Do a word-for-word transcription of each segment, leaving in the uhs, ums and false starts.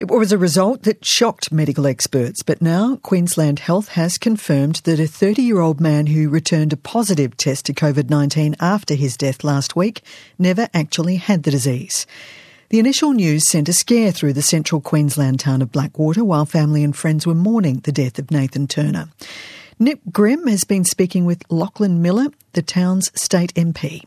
It was a result that shocked medical experts, but now Queensland Health has confirmed that a thirty-year-old man who returned a positive test to COVID nineteen after his death last week never actually had the disease. The initial news sent a scare through the central Queensland town of Blackwater while family and friends were mourning the death of Nathan Turner. Nick Grimm has been speaking with Lachlan Miller, the town's state M P.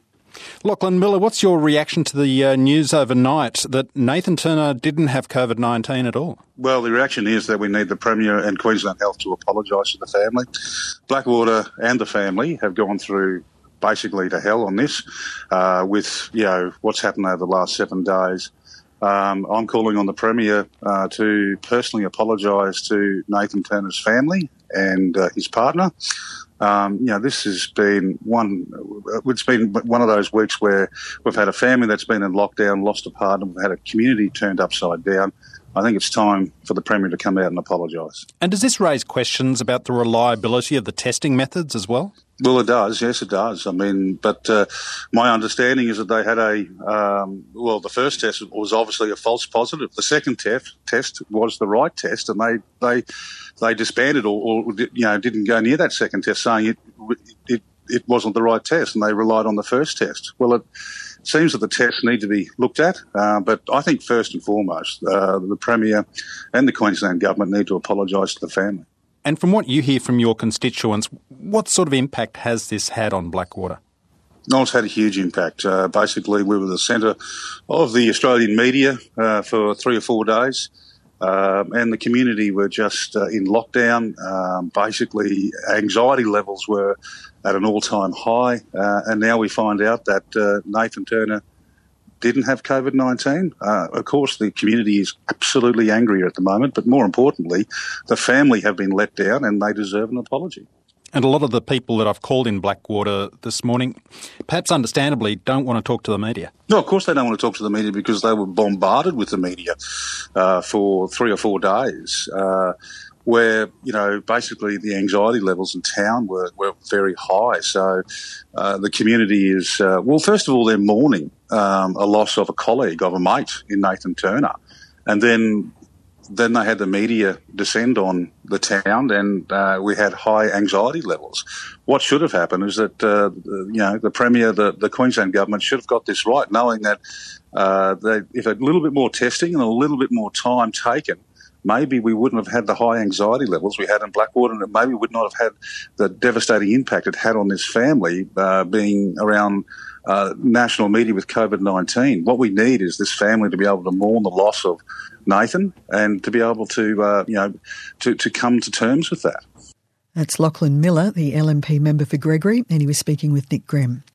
Lachlan Miller, what's your reaction to the uh, news overnight that Nathan Turner didn't have COVID nineteen at all? Well, the reaction is that we need the Premier and Queensland Health to apologise to the family. Blackwater and the family have gone through basically to hell on this uh, with, you know, what's happened over the last seven days. Um, I'm calling on the Premier uh, to personally apologise to Nathan Turner's family and uh, his partner. Um, you know, this has been one, it's been one of those weeks where we've had a family that's been in lockdown, lost a partner, we've had a community turned upside down. I think it's time for the Premier to come out and apologise. And does this raise questions about the reliability of the testing methods as well? Well, it does. Yes, it does. I mean, but uh, my understanding is that they had a, um, well, the first test was obviously a false positive. The second test test was the right test, and they they they disbanded or, or you know didn't go near that second test, saying it it it wasn't the right test, and they relied on the first test. Well, it seems that the tests need to be looked at, uh, but I think first and foremost, uh, the Premier and the Queensland Government need to apologise to the family. And from what you hear from your constituents, what sort of impact has this had on Blackwater? No, it's had a huge impact. Uh, basically, we were the centre of the Australian media uh, for three or four days, um, and the community were just uh, in lockdown. Um, basically, anxiety levels were at an all-time high, uh, and now we find out that uh, Nathan Turner didn't have COVID nineteen. Uh, of course, the community is absolutely angry at the moment, but more importantly, the family have been let down and they deserve an apology. And a lot of the people that I've called in Blackwater this morning, perhaps understandably, don't want to talk to the media. No, of course they don't want to talk to the media because they were bombarded with the media uh, for three or four days. Uh, where, you know, basically the anxiety levels in town were, were very high. So uh, the community is, uh, well, first of all, they're mourning um, a loss of a colleague, of a mate in Nathan Turner. And then then they had the media descend on the town and uh, we had high anxiety levels. What should have happened is that, uh, you know, the Premier, the, the Queensland Government should have got this right, knowing that uh, they, if a little bit more testing and a little bit more time taken, maybe we wouldn't have had the high anxiety levels we had in Blackwater, and maybe we would not have had the devastating impact it had on this family uh, being around uh, national media with COVID nineteen. What we need is this family to be able to mourn the loss of Nathan and to be able to, uh, you know, to, to come to terms with that. That's Lachlan Miller, the L M P member for Gregory, and he was speaking with Nick Grimm.